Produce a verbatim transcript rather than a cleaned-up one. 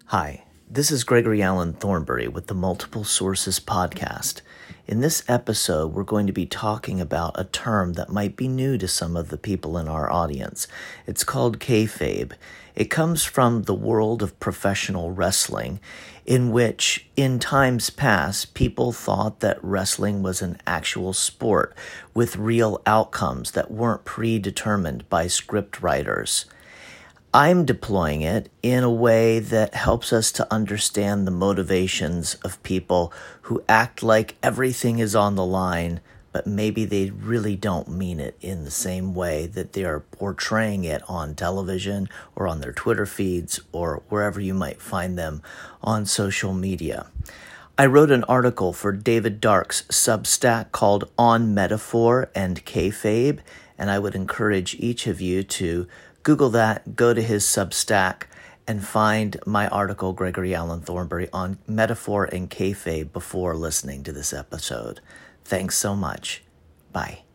Hi, this is Gregory Allen Thornbury with the Multiple Sources Podcast. In this episode, we're going to be talking about a term that might be new to some of the people in our audience. It's called kayfabe. It comes from the world of professional wrestling, in which, in times past, people thought that wrestling was an actual sport with real outcomes that weren't predetermined by script writers. I'm deploying it in a way that helps us to understand the motivations of people who act like everything is on the line, but maybe they really don't mean it in the same way that they are portraying it on television or on their Twitter feeds or wherever you might find them on social media. I wrote an article for David Dark's Substack called On Metaphor and Kayfabe, and I would encourage each of you to Google that, go to his Substack, and find my article, Gregory Allen Thornbury, on metaphor and kayfabe before listening to this episode. Thanks so much. Bye.